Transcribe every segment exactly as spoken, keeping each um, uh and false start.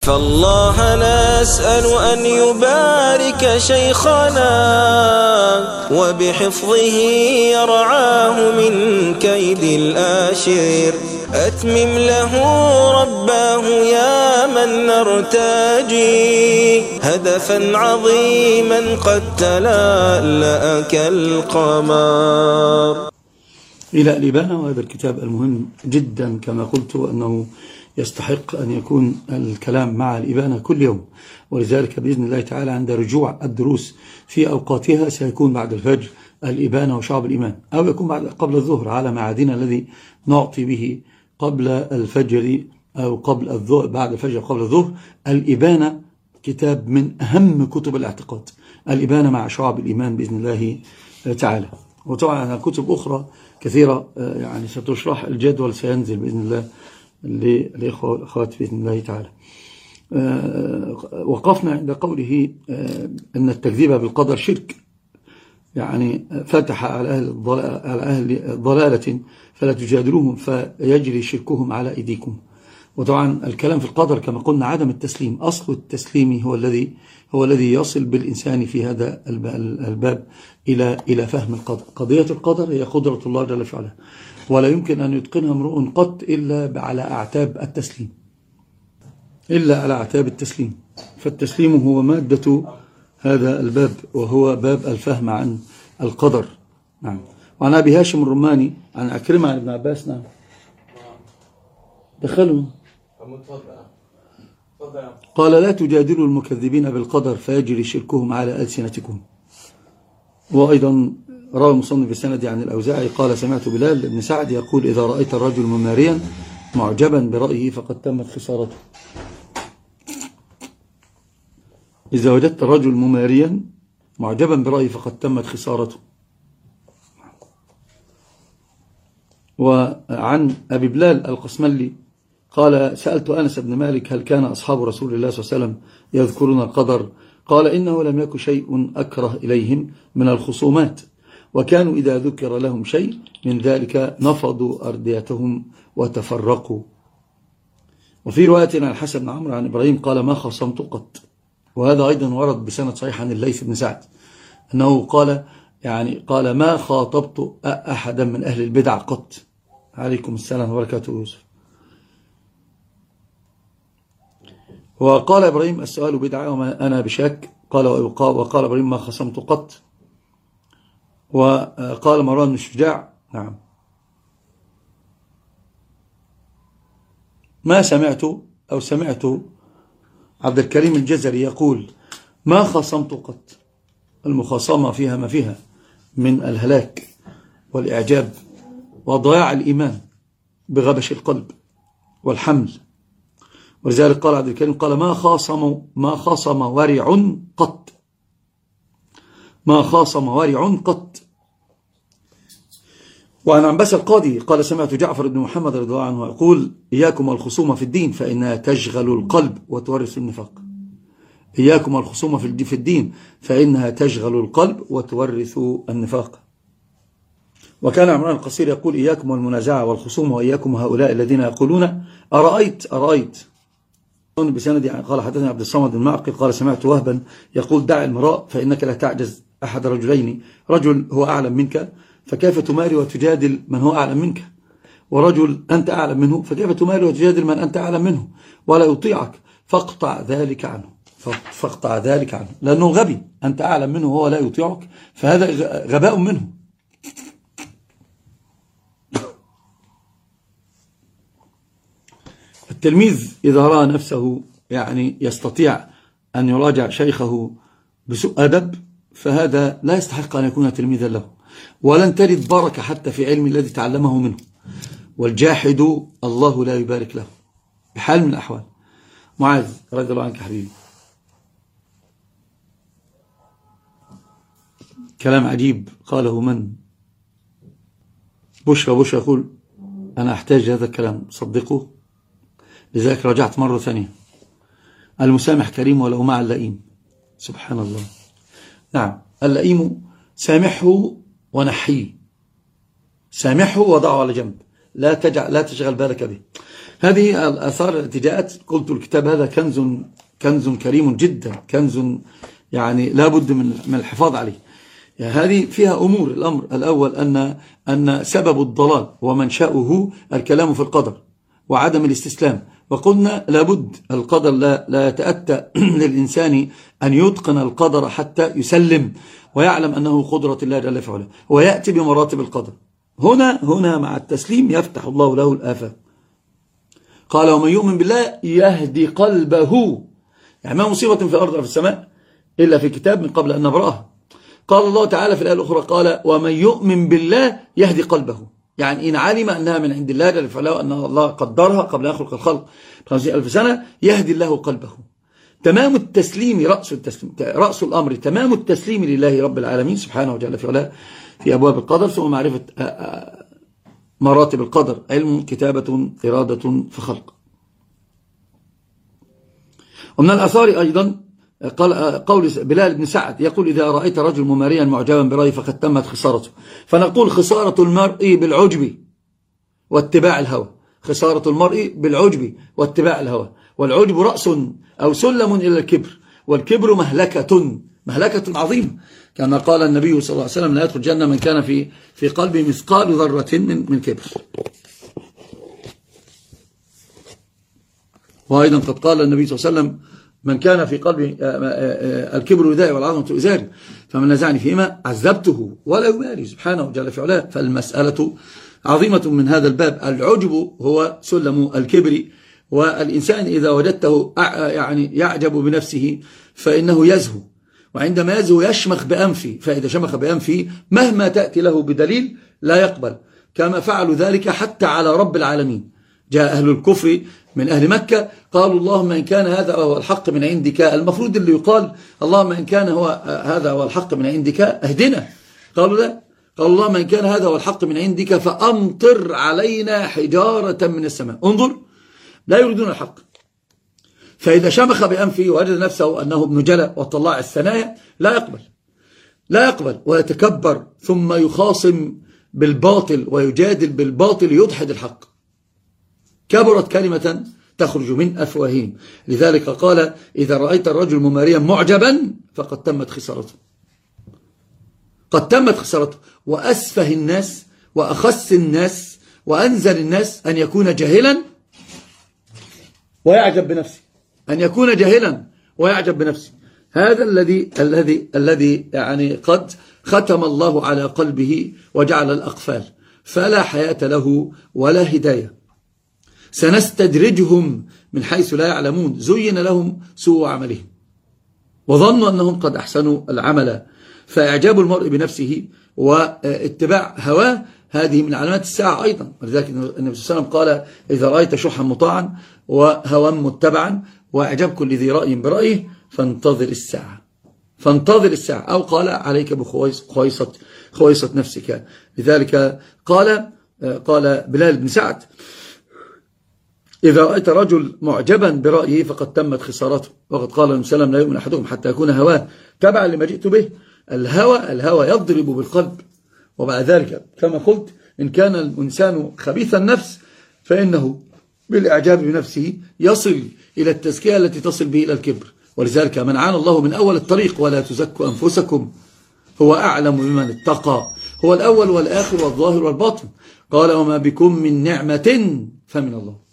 فالله نسأل أن يبارك شيخنا وبحفظه يرعاه من كيد الآشر. أتمم له رباه يا من نرتجي هدفا عظيما قد تلألأ كالقمر. إلى الإبانة، وهذا الكتاب المهم جدا كما قلت أنه يستحق أن يكون الكلام مع الإبانة كل يوم، ولذلك بإذن الله تعالى عند رجوع الدروس في أوقاتها سيكون بعد الفجر الإبانة وشعب الإيمان، أو يكون بعد قبل الظهر على معادنا الذي نعطي به قبل الفجر أو قبل الظهر بعد الفجر قبل الظهر. الإبانة كتاب من أهم كتب الاعتقاد، الإبانة مع شعب الإيمان بإذن الله تعالى. وطبعا كتب أخرى كثيرة يعني ستشرح، الجدول سينزل بإذن الله للإخوة والأخوات بإذن الله تعالى. وقفنا عند قوله أن التكذيب بالقدر شرك، يعني فتح على أهل على أهل ضلالة فلا تجادلوهم فيجري شركهم على أيديكم. وطبعا الكلام في القدر كما قلنا عدم التسليم، أصل التسليم هو الذي هو الذي يصل بالإنسان في هذا الباب إلى إلى فهم القدر. قضية القدر هي قدرة الله جل وعلا، ولا يمكن أن يتقنها امرؤ قط إلا على أعتاب التسليم، إلا على أعتاب التسليم. فالتسليم هو مادة هذا الباب، وهو باب الفهم عن القدر. نعم. وعن أبي هاشم الرماني عن عكرمة عن ابن عباس. نعم دخلوا. قال لا تجادلوا المكذبين بالقدر فيجري شركهم على ألسنتكم. وأيضا روى المصنف بسند عن الأوزاعي قال سمعت بلال بن سعد يقول إذا رأيت الرجل مماريا معجبا برأيه فقد تمت خسارته. إذا وجدت الرجل مماريا معجبا برأيه فقد تمت خسارته. وعن أبي بلال القسملي قال سألت أنس بن مالك هل كان أصحاب رسول الله صلى الله عليه وسلم يذكرون القدر؟ قال إنه لم يكن شيء أكره إليهم من الخصومات، وكانوا إذا ذكر لهم شيء من ذلك نفضوا أرديتهم وتفرقوا. وفي رواية عن الحسن بن عمرو عن إبراهيم قال ما خصمت قط، وهذا أيضا ورد بسند صحيح عن الليث بن سعد أنه قال يعني قال ما خاطبت أحدا من أهل البدع قط. عليكم السلام وبركاته يوسف. وقال إبراهيم السؤال بدعة وما أنا بشك. قال وقال إبراهيم ما خصمت قط. وقال مروان بن الشجاع نعم ما سمعت أو سمعت عبد الكريم الجزري يقول ما خصمت قط. المخاصمة فيها ما فيها من الهلاك والإعجاب وضياع الإيمان بغبش القلب والحمل. ولذلك قال عبد الكريم قال ما خاصم ما خاصم ورع قط، ما خاصم ورع قط. وعن عنبس القاضي قال سمعت جعفر بن محمد رضي الله عنه يقول إياكم الخصومة في الدين فإنها تشغل القلب وتورث النفاق. إياكم الخصومة في الدين فإنها تشغل القلب وتورث النفاق. وكان عمران القصير يقول إياكم المنازعة والخصومة وإياكم هؤلاء الذين يقولون أرأيت أرأيت. بسند قال حدثنا عبد الصمد بن معقل قال سمعت وهبا يقول دع المراء فإنك لا تعجز أحد رجلين، رجل هو أعلم منك فكيف تماري وتجادل من هو أعلم منك، ورجل أنت أعلم منه فكيف تماري وتجادل من أنت أعلم منه ولا يطيعك، فاقطع ذلك عنه فاقطع ذلك عنه لأنه غبي، أنت أعلم منه وهو لا يطيعك فهذا غباء منه. التلميذ إذا رأى نفسه يعني يستطيع أن يراجع شيخه بسوء أدب فهذا لا يستحق أن يكون تلميذا له، ولن تجد بركة حتى في علم الذي تعلمه منه. والجاحد الله لا يبارك له بحال من الأحوال. معاذ رضي الله عنك حبيبي، كلام عجيب قاله من؟ بشرى بشرى يقول أنا أحتاج هذا الكلام صدقوه، لذلك رجعت مرة ثانية. المسامح كريم ولو مع اللئيم. سبحان الله. نعم اللئيم سامحه ونحيه، سامحه وضعه على جنب، لا تجعل لا تشغل بالك به. هذه الآثار التي جاءت، قلت الكتاب هذا كنز كنز كريم جدا، كنز يعني لا بد من من الحفاظ عليه. يعني هذه فيها أمور. الأمر الأول أن أن سبب الضلال ومنشأه الكلام في القدر وعدم الاستسلام، وقلنا لابد القدر لا, لا يتأتى للإنسان أن يتقن القدر حتى يسلم ويعلم أنه قدرة الله جل في علاه، ويأتي بمراتب القدر. هنا هنا مع التسليم يفتح الله له الآفاق. قال ومن يؤمن بالله يهدي قلبه، يعني ما مصيبة في الأرض وفي السماء إلا في كتاب من قبل أن نبرأها. قال الله تعالى في الآية الأخرى قال ومن يؤمن بالله يهدي قلبه، يعني إن علم أنها من عند الله جل في علاه وأن الله قدرها قبل أن يخلق الخلق بخمسين ألف سنة يهدي الله قلبه. تمام التسليم رأس التسليم، رأس الأمر تمام التسليم لله رب العالمين سبحانه وتعالى في علاه في أبواب القدر، ثم معرفة مراتب القدر، علم، كتابة، إرادة، فخلق. ومن الآثار أيضا قول بلال بن سعد يقول إذا رأيت رجل مماريا معجبا برأيه فقد تمت خسارته. فنقول خسارة المرء بالعجب واتباع الهوى، خسارة المرء بالعجب واتباع الهوى. والعجب رأس أو سلم إلى الكبر، والكبر مهلكة مهلكة عظيمة، كما قال النبي صلى الله عليه وسلم لا يدخل الجنة من كان في في قلبه مثقال ذرة من من كبر. وأيضا قد قال النبي صلى الله عليه وسلم من كان في قلبه الكبر ردائي والعظمة إزاري فمن نزعني فيما عذبته ولا يبالي سبحانه جل في علاه. فالمسألة عظيمة من هذا الباب. العجب هو سلم الكبر، والإنسان إذا وجدته يعني يعجب بنفسه فإنه يزهو، وعندما يزهو يشمخ بأنفه، فإذا شمخ بأنفه مهما تأتي له بدليل لا يقبل، كما فعلوا ذلك حتى على رب العالمين. جاء أهل الكفر من أهل مكة قالوا اللهم إن كان هذا هو الحق من عندك، المفروض اللي يقال اللهم إن كان هو هذا هو الحق من عندك اهدنا، قالوا لا، قالوا اللهم إن كان هذا هو الحق من عندك فأمطر علينا حجارة من السماء. انظر، لا يريدون الحق. فإذا شمخ بأنفه ووجد نفسه أنه ابن جلى وطلع الثنايا لا يقبل، لا يقبل ويتكبر، ثم يخاصم بالباطل ويجادل بالباطل يدحض الحق. كبرت كلمة تخرج من أفواههم. لذلك قال إذا رأيت الرجل مماريا معجبا فقد تمت خسارته، قد تمت خسارته. وأسفه الناس وأخس الناس وأنزل الناس أن يكون جاهلا ويعجب بنفسه، أن يكون جاهلا ويعجب بنفسه. هذا الذي الذي الذي يعني قد ختم الله على قلبه وجعل الأقفال، فلا حياة له ولا هداية. سنستدرجهم من حيث لا يعلمون. زين لهم سوء عملهم وظنوا أنهم قد أحسنوا العمل. فإعجاب المرء بنفسه واتباع هواه هذه من علامات الساعة أيضا. ولذلك النبي صلى الله عليه وسلم قال إذا رأيت شحا مطاعا وهوى متبعا وإعجاب كل ذي رأي برأيه فانتظر الساعة، فانتظر الساعة. أو قال عليك بخويصة خويصة نفسك. لذلك قال قال بلال بن سعد إذا رأيت رجل معجبا برأيه فقد تمت خسارته. وقد قال النبي صلى الله عليه وسلم لا يؤمن أحدكم حتى يكون هواه تبعا لما جئت به. الهوى الهوى يضرب بالقلب. وبعد ذلك كما قلت إن كان الإنسان خبيث النفس فإنه بالإعجاب بنفسه يصل إلى التزكية التي تصل به إلى الكبر. ولذلك منعنا الله من أول الطريق ولا تزكوا أنفسكم هو أعلم بمن اتقى. هو الأول والآخر والظاهر والباطن. قال وما بكم من نعمة فمن الله.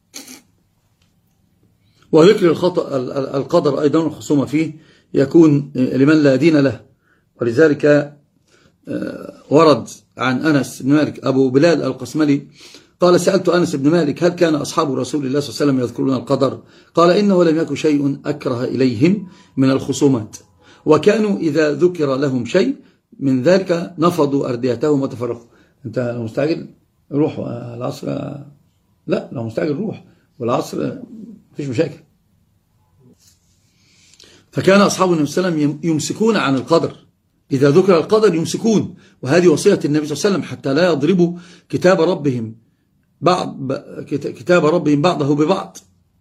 وذكر الخطأ القدر أيضا الخصومة فيه يكون لمن لا دين له. ولذلك ورد عن أنس بن مالك أبو بلال القسملي قال سألت أنس بن مالك هل كان أصحاب رسول الله صلى الله عليه وسلم يذكرون القدر؟ قال إنه لم يكن شيء أكره إليهم من الخصومات، وكانوا إذا ذكر لهم شيء من ذلك نفضوا أرديتهم وتفرقوا. أنت لو مستعجل روح العصر، لا لو مستعجل روح والعصر مفيش مشاكل. فكان أصحاب النبي صلى الله عليه وسلم يمسكون عن القدر، إذا ذكر القدر يمسكون. وهذه وصية النبي صلى الله عليه وسلم حتى لا يضربوا كتاب ربهم بعض كتاب ربهم بعضه ببعض.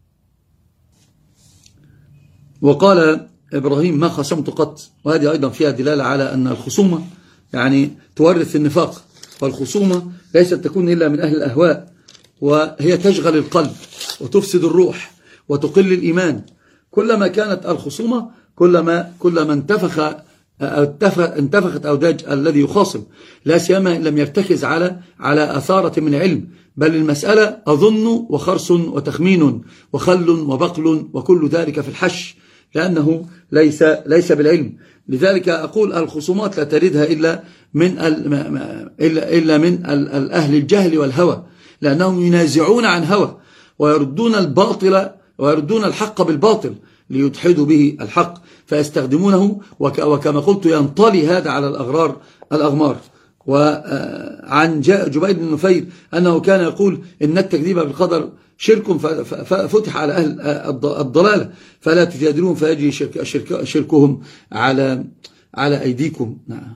وقال إبراهيم ما خصمت قط. وهذه أيضا فيها دلالة على أن الخصومة يعني تورث النفاق، والخصومة ليست تكون إلا من أهل الأهواء. وهي تشغل القلب وتفسد الروح وتقل الإيمان. كلما كانت الخصومة كلما كلما انتفخ انتفخت أوداج الذي يخاصم، لا سيما إن لم يرتكز على على أثارة من علم، بل المسألة أظن وخرس وتخمين وخل وبقل وكل ذلك في الحش، لأنه ليس ليس بالعلم. لذلك أقول الخصومات لا تردها إلا من إلا إلا من أهل الجهل والهوى، لأنهم ينازعون عن هوى ويردون الباطل ويردون الحق بالباطل ليدحدوا به الحق، فيستخدمونه وكما قلت ينطلي هذا على الأغرار الأغمار. وعن جبير بن نفير أنه كان يقول إن التكذيب بالقدر شرك ففتح على أهل الضلالة فلا تجادلون فيجري شرك شرك شركهم على على أيديكم. نعم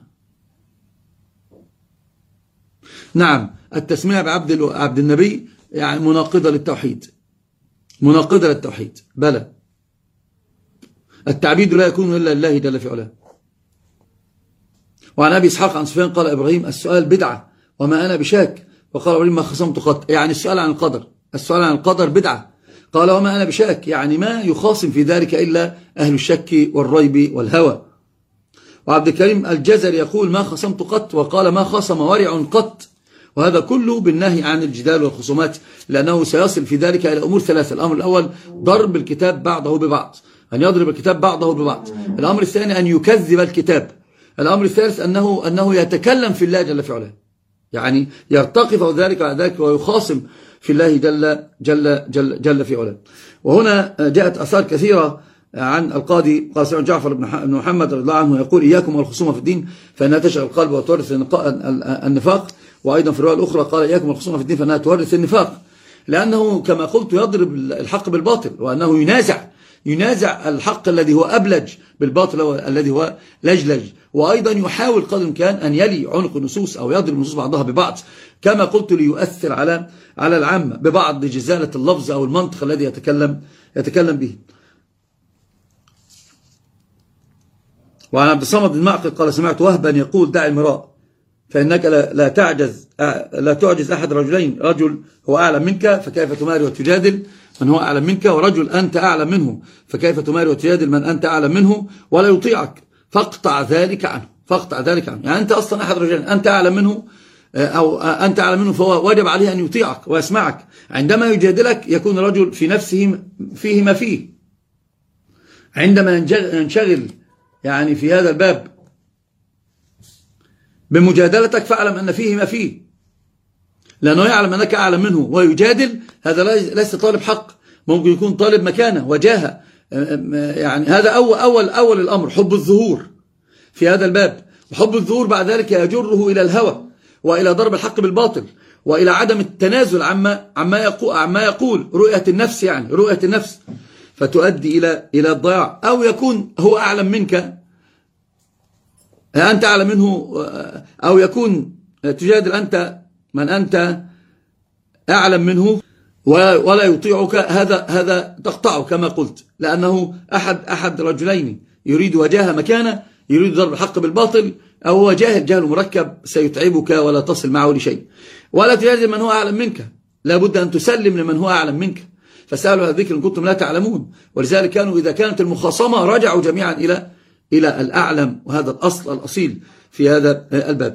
نعم التسمية بعبد عبد النبي يعني مناقضة للتوحيد، مناقضة للتوحيد. بلى التعبيد لا يكون إلا لله جل في علاه. وعن أبي إسحاق عن سفيان قال إبراهيم السؤال بدعة وما أنا بشاك، وقال إبراهيم ما خصمت قط، يعني السؤال عن القدر السؤال عن القدر بدعة. قال وما أنا بشاك، يعني ما يخاصم في ذلك إلا أهل الشك والريب والهوى. وعبد الكريم الجزري يقول ما خصمت قط، وقال ما خصم ورع قط، وهذا كله بالنهي عن الجدال والخصومات، لأنه سيصل في ذلك إلى أمور ثلاثة. الأمر الأول ضرب الكتاب بعضه ببعض، أن يضرب الكتاب بعضه ببعض. الأمر الثاني أن يكذب الكتاب. الأمر الثالث أنه أنه يتكلم في الله جل في علاه، يعني يرتقي فوق ذلك وعلى ذلك ويخاصم في الله جل جل جل جل في علاه. وهنا جاءت آثار كثيرة عن القاضي قاسم جعفر بن محمد رضي الله عنه يقول إياكم والخصومة في الدين فإنها تشغل القلب وتورث النفاق. وأيضا في الرواية الأخرى قال إياكم والخصومة في الدين فإنها تورث النفاق، لأنه كما قلت يضرب الحق بالباطل، وأنه ينازع ينازع الحق الذي هو أبلج بالباطل الذي هو لجلج، وأيضا يحاول قدر الإمكان أن يلي عنق النصوص أو يضرب النصوص بعضها ببعض كما قلت ليؤثر على على العامة ببعض جزالة اللفظ أو المنطق الذي يتكلم يتكلم به. وعن عبد الصمد المعقل قال سمعت وهبا يقول دع المراء فإنك لا تعجز لا تعجز أحد رجلين، رجل هو أعلم منك فكيف تماري وتجادل من هو أعلم منك، ورجل أنت أعلم منه فكيف تماري وتجادل من أنت أعلم منه ولا يطيعك، فاقطع ذلك عنه فاقطع ذلك عنه. يعني أنت أصلا أحد رجلين أنت أعلم منه أو أنت أعلم منه، فهو واجب عليه أن يطيعك ويسمعك. عندما يجادلك يكون رجل في نفسه فيه ما فيه، عندما ينشغل يعني في هذا الباب بمجادلتك فاعلم أن فيه ما فيه، لأنه يعلم أنك أعلم منه ويجادل. هذا ليس طالب حق، ممكن يكون طالب مكانة وجاهة. يعني هذا أول, أول, أول الأمر حب الظهور في هذا الباب، وحب الظهور بعد ذلك يجره إلى الهوى وإلى ضرب الحق بالباطل وإلى عدم التنازل عما, عما, يقول, عما يقول رؤية النفس، يعني رؤية النفس فتؤدي إلى إلى الضياع. أو يكون هو أعلم منك أنت أعلم منه، أو يكون تجادل أنت من أنت أعلم منه ولا يطيعك، هذا هذا تقطعه كما قلت، لأنه أحد أحد رجلين يريد وجاهة مكانه، يريد ضرب الحق بالباطل، أو هو جاهل جهل مركب سيتعبك ولا تصل معه لشيء. ولا تجادل من هو أعلم منك، لابد أن تسلم لمن هو أعلم منك، فسألوا هذا الذكر إن كنتم لا تعلمون. ولذلك كانوا إذا كانت المخاصمة رجعوا جميعا إلى إلى الأعلم، وهذا الأصل الأصيل في هذا الباب.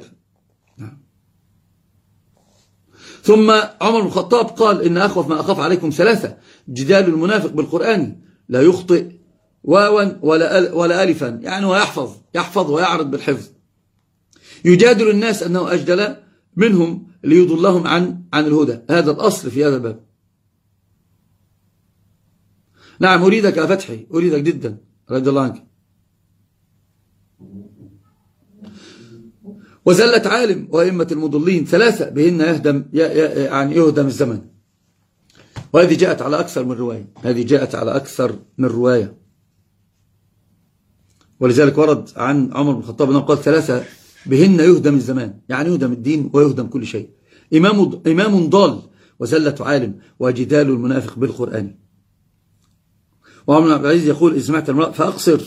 ثم عمر بن الخطاب قال إن أخوف ما أخاف عليكم ثلاثة: جدال المنافق بالقرآن لا يخطئ واوا ولا ولا ألفا، يعني ويحفظ يحفظ ويعرض بالحفظ، يجادل الناس أنه أجدل منهم ليضلهم عن عن الهدى. هذا الأصل في هذا الباب. نعم أريدك يا فتحي، أريدك جدا رضي الله عنك. وزلة عالم وأئمة المضلين ثلاثة بهن يهدم يعني يهدم الزمن. وهذه جاءت على أكثر من رواية، هذه جاءت على أكثر من رواية. ولذلك ورد عن عمر بن الخطاب أنه قال ثلاثة بهن يهدم الزمان، يعني يهدم الدين ويهدم كل شيء: إمام إمام ضال، وزلة عالم، وجدال المنافق بالقرآن. وعمر بن عبد العزيز يقول إذا سمعت المرأة فأقصر.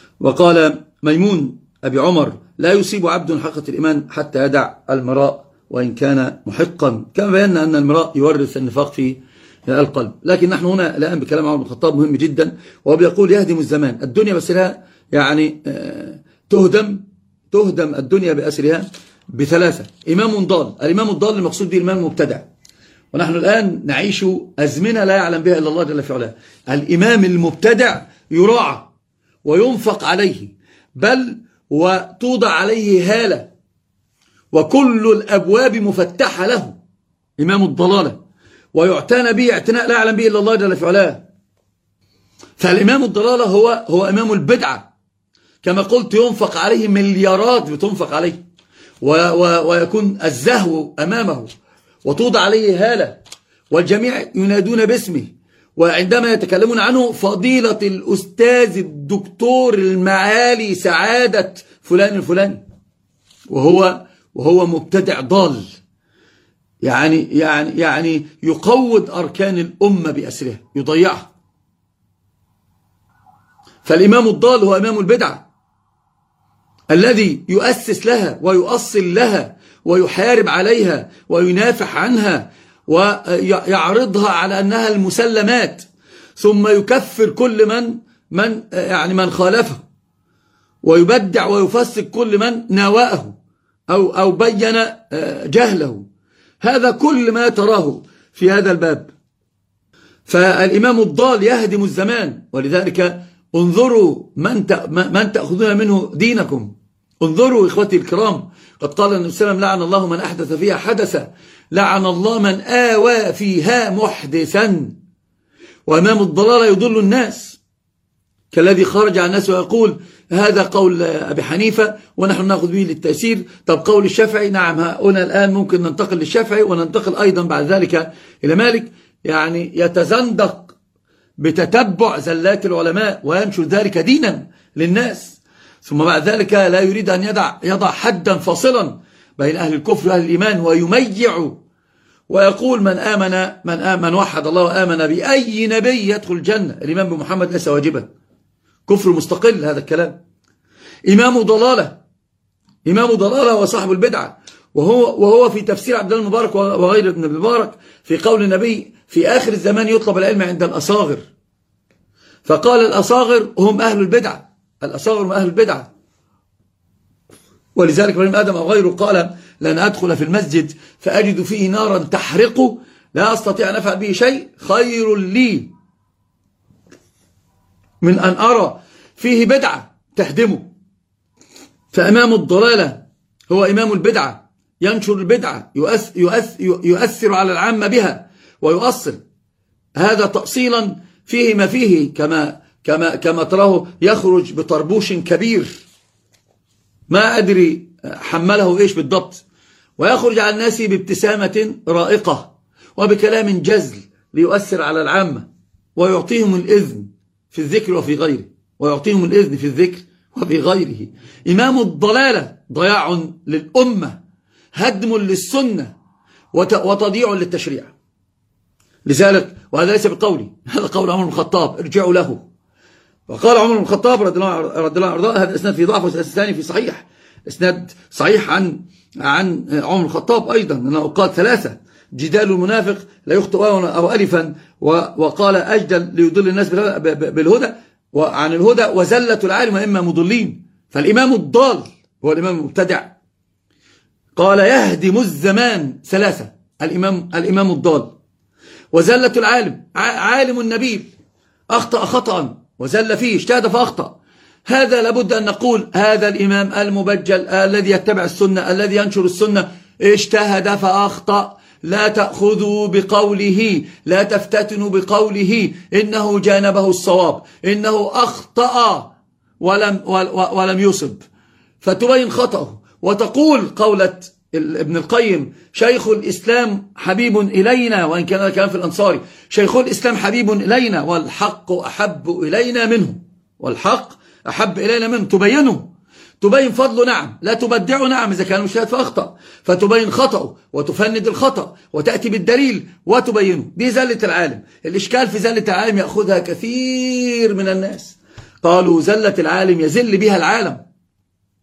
وقال ميمون أبي عمر لا يصيب عبد حقة الإيمان حتى يدع المراء وإن كان محقا، كما بينا أن المراء يورث النفاق في القلب. لكن نحن هنا الآن بكلام عمر بن الخطاب مهم جدا، وهو بيقول يهدم الزمان، الدنيا بأسرها يعني تهدم تهدم الدنيا بأسرها بثلاثة. إمام ضال، الإمام الضال المقصود به الإمام المبتدع، ونحن الآن نعيش أزمنة لا يعلم بها إلا الله جل في علاه. الإمام المبتدع يراعى وينفق عليه، بل وتوضع عليه هالة، وكل الأبواب مفتحة له، إمام الضلالة، ويعتنى به اعتناء لا يعلم به إلا الله جل في علاه. فالإمام الضلالة هو هو إمام البدعة، كما قلت ينفق عليه مليارات بتنفق عليه، ويكون الزهو أمامه، وتوضع عليه هالة، والجميع ينادون باسمه، وعندما يتكلمون عنه فضيلة الأستاذ الدكتور المعالي سعادة فلان الفلاني، وهو وهو مبتدع ضال، يعني يعني يعني يقوض أركان الأمة بأسرها، يضيعها. فالإمام الضال هو إمام البدعة الذي يؤسس لها ويؤصل لها ويحارب عليها وينافح عنها ويعرضها على أنها المسلمات، ثم يكفر كل من من يعني من خالفه، ويبدع ويفسق كل من ناوأه أو أو بين جهله. هذا كل ما تراه في هذا الباب. فالإمام الضال يهدم الزمان، ولذلك انظروا من من تأخذون منه دينكم. انظروا إخوتي الكرام، قد قال النبي صلى الله عليه وسلم: لعن الله من أحدث فيها حدثا، لعن الله من آوى فيها محدثا. وإمام الضلالة يضل الناس، كالذي خرج عن الناس ويقول هذا قول أبي حنيفة ونحن نأخذ به للتأثير. طب قول الشافعي؟ نعم، هنا الآن ممكن ننتقل للشافعي وننتقل أيضا بعد ذلك إلى مالك. يعني يتزندق بتتبع زلات العلماء وينشر ذلك دينا للناس، ثم بعد ذلك لا يريد أن يضع, يضع حدا فاصلا بين أهل الكفر وأهل الإيمان، ويميع ويقول من آمن من آمن وحد الله وآمن بأي نبي يدخل الجنة، الإيمان بمحمد ليس واجبا، كفر مستقل هذا الكلام. إمام ضلالة، إمام ضلالة وصاحب البدعة، وهو وهو في تفسير عبد الله المبارك وغير ابن المبارك في قول النبي: في آخر الزمان يطلب العلم عند الأصاغر. فقال الأصاغر هم أهل البدعة، الأصاغر هم أهل البدعة. ولذلك ابن آدم أو غيره قال: لن أدخل في المسجد فأجد فيه نارا تحرقه لا أستطيع أن أفعل به شيء، خير لي من أن أرى فيه بدعة تهدمه. فإمام الضلالة هو إمام البدعة، ينشر البدعة، يؤثر على العامة بها ويؤصل. هذا تأصيلا فيه ما فيه، كما كما كما تراه يخرج بطربوش كبير ما أدري حمله إيش بالضبط، ويخرج على الناس بابتسامة رائقة وبكلام جزل ليؤثر على العامة، ويعطيهم الإذن في الذكر وفي غيره، ويعطيهم الإذن في الذكر وفي غيره. إمام الضلالة ضياع للأمة، هدم للسنة، وتضييع للتشريع. لذلك وهذا ليس بقولي، هذا قول عمر بن الخطاب، ارجعوا له. وقال عمر بن الخطاب رضي الله عنه: هذا الاسناد في ضعف، والاسناد الثاني في صحيح، اسناد صحيح عن عن عمر بن الخطاب ايضا، انه قال ثلاثه: جدال المنافق لا يخطئ واوا او الفا، وقال اجدل ليضل الناس بالهدى وعن الهدى، وزله العالم اما مضلين. فالامام الضال هو الامام المبتدع. قال: يهدم الزمان ثلاثه: الامام الامام الضال، وزله العالم، عالم النبيل اخطا خطأ وزل فيه، اجتهد فأخطأ. هذا لابد أن نقول هذا الإمام المبجل الذي يتبع السنة الذي ينشر السنة اجتهد فأخطأ، لا تأخذوا بقوله، لا تفتتنوا بقوله إنه جانبه الصواب، إنه أخطأ ولم, ولم يصب، فتبين خطأه وتقول قولة ابن القيم: شيخ الإسلام حبيب إلينا، وإن كان هذا كلام في الأنصاري، شيخ الإسلام حبيب إلينا والحق أحب إلينا منه، والحق أحب إلينا منه. تبينه، تبين فضله، نعم، لا تبدعه، نعم، إذا كان مجتهد فأخطأ، فتبين خطأه وتفند الخطأ وتأتي بالدليل وتبينه. دي زلة العالم. الإشكال في زلة العالم يأخذها كثير من الناس، قالوا زلة العالم يزل بها العالم،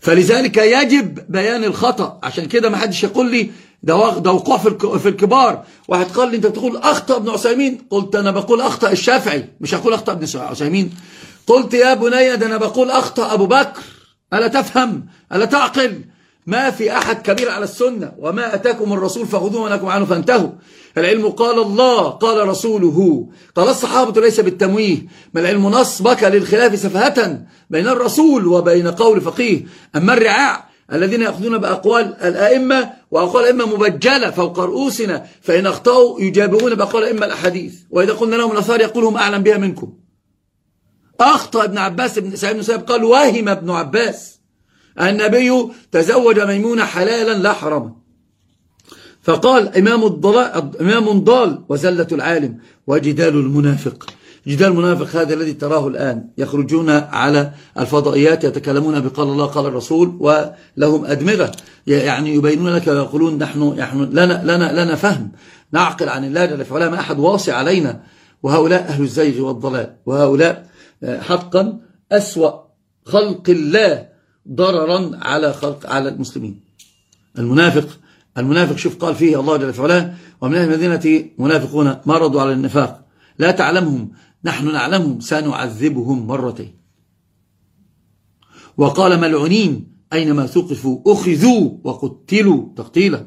فلذلك يجب بيان الخطأ. عشان كده ما حدش يقول لي ده ده وقوع في الكبار. واحد قال لي انت بتقول اخطأ ابن عثيمين، قلت انا بقول اخطأ الشافعي مش هقول اخطأ ابن عثيمين. قلت يا بني ده انا بقول اخطأ ابو بكر. الا تفهم؟ الا تعقل؟ ما في احد كبير على السنة. وما اتاكم الرسول فخذوه ونهاكم عنه فانتهوا. العلم قال الله قال رسوله قال الصحابة ليس بالتمويه، ما العلم نصبك للخلاف سفهة بين الرسول وبين قول فقيه. أما الرعاع الذين يأخذون بأقوال الأئمة وأقوال الأئمة مبجلة فوق رؤوسنا، فإن أخطأوا يجابهون بأقوال الأئمة الأحاديث، وإذا قلنا لهم الأثار يقول هم أعلم بها منكم. أخطأ ابن عباس بن سعيد بن سعيد قال وهم ابن عباس النبي تزوج ميمونة حلالا لا حراما. فقال إمام الضلال إمام ضال وزلة العالم وجدال المنافق. جدال المنافق هذا الذي تراه الآن، يخرجون على الفضائيات يتكلمون بقال الله قال الرسول ولهم أدمغة، يعني يبينون لك ويقولون نحن, نحن لنا, لنا, لنا فهم نعقل عن الله جل في علاه، ما أحد واصي علينا. وهؤلاء أهل الزيغ والضلال، وهؤلاء حقا أسوأ خلق الله ضررا على خلق على المسلمين. المنافق المنافق شوف قال فيه الله جل في علاه ومن أهل المدينة منافقون مرضوا على النفاق لا تعلمهم نحن نعلمهم سنعذبهم مرتين. وقال ملعونين أينما ثقفوا أخذوا وقتلوا تقتيلا.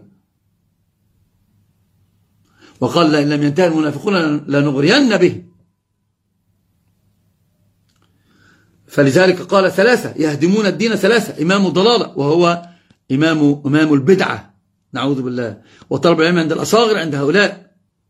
وقال لئن لم ينتهي المنافقون لنغرين به. فلذلك قال ثلاثة يهدمون الدين ثلاثة: إمام الضلالة وهو إمام, إمام البدعة نعوذ بالله، وطلب العلم عند الأصاغر عند هؤلاء.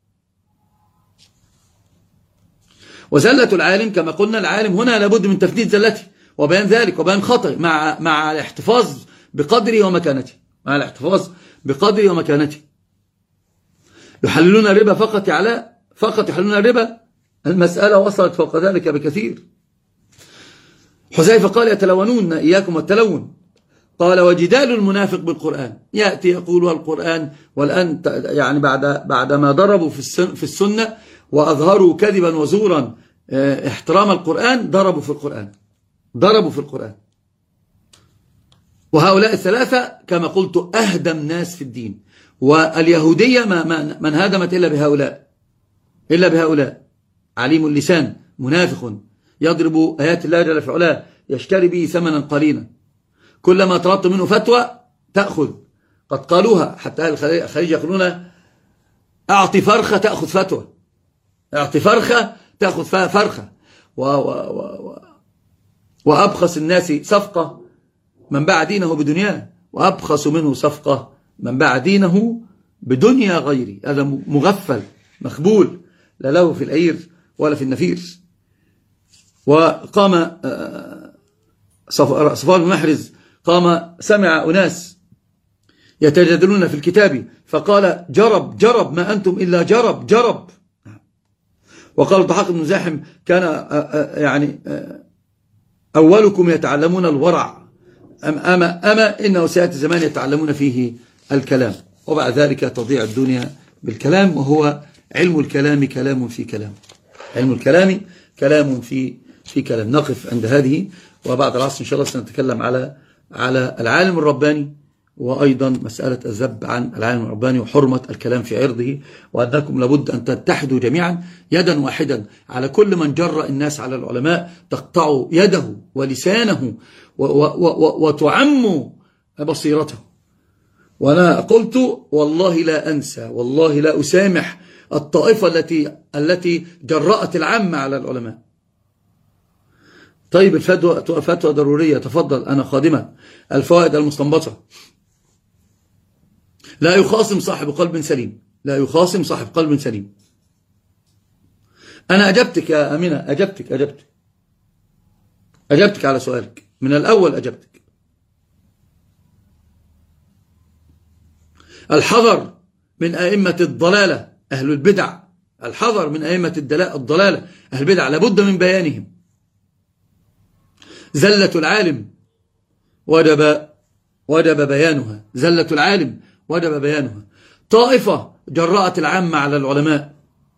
وزلة العالم كما قلنا، العالم هنا لابد من تفنيد زلته وبيان ذلك وبيان خطأ مع مع الاحتفاظ بقدره ومكانته مع الاحتفاظ بقدره ومكانته. يحللون الربا فقط على فقط يحللون الربا، المسألة وصلت فوق ذلك بكثير. حذيفة قال يتلونون إياكم والتلون. قال وجدال المنافق بالقرآن، يأتي يقول القرآن، والآن يعني بعد بعد ما ضربوا في في السنة وأظهروا كذبا وزورا احترام القرآن، ضربوا في القرآن ضربوا في القرآن. وهؤلاء الثلاثة كما قلت أهدم ناس في الدين. واليهودية ما ما انهدمت إلا بهؤلاء إلا بهؤلاء عليم اللسان منافق يضرب آيات الله جل في علاه يشتري به ثمنا قليلا، كلما طلبت منه فتوى تأخذ. قد قالوها حتى أهل الخليج يقولون أعطي فرخة تأخذ فتوى، أعطي فرخة تأخذ فرخة. و و و و وأبخس الناس صفقة من باع دينه بدنياه، وأبخس منه صفقة من باع دينه بدنيا غيري. هذا مغفل مخبول لا له في العير ولا في النفير. وقام صفوان بن محرز قام سمع أناس يتجادلون في الكتاب فقال جرب جرب ما أنتم إلا جرب جرب. وقال الضحاك بن زاحم كان يعني أولكم يتعلمون الورع أما, أما, أما إنه سيأتي زمان يتعلمون فيه الكلام، وبعد ذلك تضيع الدنيا بالكلام. وهو علم الكلام كلام في كلام، علم الكلام كلام في في كلام. نقف عند هذه، وبعد العصر إن شاء الله سنتكلم على على العالم الرباني، وأيضا مسألة الذب عن العالم الرباني وحرمة الكلام في عرضه، وأنكم لابد أن تتحدوا جميعا يدا واحدا على كل من جرأ الناس على العلماء، تقطعوا يده ولسانه وتعموا بصيرته. وأنا قلت والله لا أنسى والله لا أسامح الطائفة التي التي جرأت العامة على العلماء. طيب الفتوى فتوى ضرورية، تفضل أنا خادمة. الفوائد المستنبطة: لا يخاصم صاحب قلب سليم، لا يخاصم صاحب قلب سليم. أنا أجبتك يا أمينة، أجبتك أجبتك أجبتك على سؤالك من الأول، أجبتك. الحذر من أئمة الضلالة أهل البدع، الحذر من أئمة الضلالة أهل البدع، لابد من بيانهم. زلة العالم وجب وجب بيانها، زلة العالم وجب بيانها. طائفة جرأت العامة على العلماء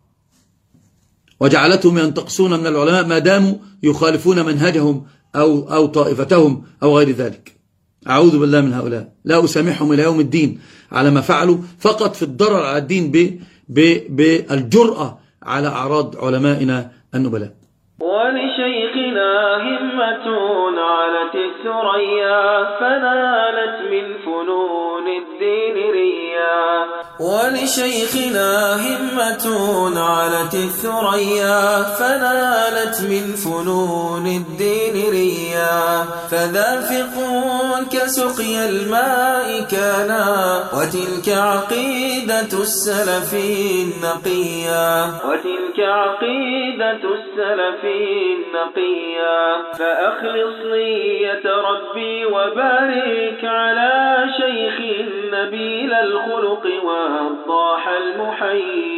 وجعلتهم ينتقصون من العلماء ما داموا يخالفون منهجهم أو, أو طائفتهم أو غير ذلك. أعوذ بالله من هؤلاء، لا أسامحهم إلى يوم الدين على ما فعلوا، فقط في الضرر على الدين بالجرأة على أعراض علمائنا النبلاء. ولشيخنا همة علت الثريا فنالت من فنون الدين ريا. ولشيخنا همة علت الثريا فنالت من فنون الدين ريا. فذا فقه كسقي الماء كانا وتلك عقيدة السلف النقيا. وتلك عقيدة السلف النقيا. فأخلص نية ربي وبارك على شيخ نبيل الخلق والضاح المحيي.